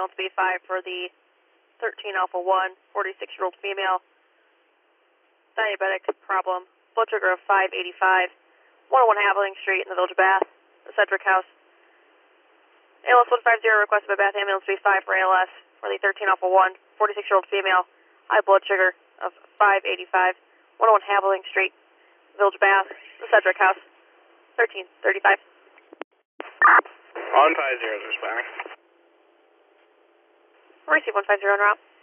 ambulance B5 for the 13 Alpha 1, 46-year-old female, diabetic problem, blood sugar of 585, 101 Haveling Street in the Village of Bath, the Cedric House. ALS 150 requested by Bath Ambulance B5 for ALS for the 13 Alpha 1, 46-year-old female, high blood sugar of 585, 101 Haveling Street, Village of Bath, the Cedric House, 1335. 150 is responding. Receive 150 on route.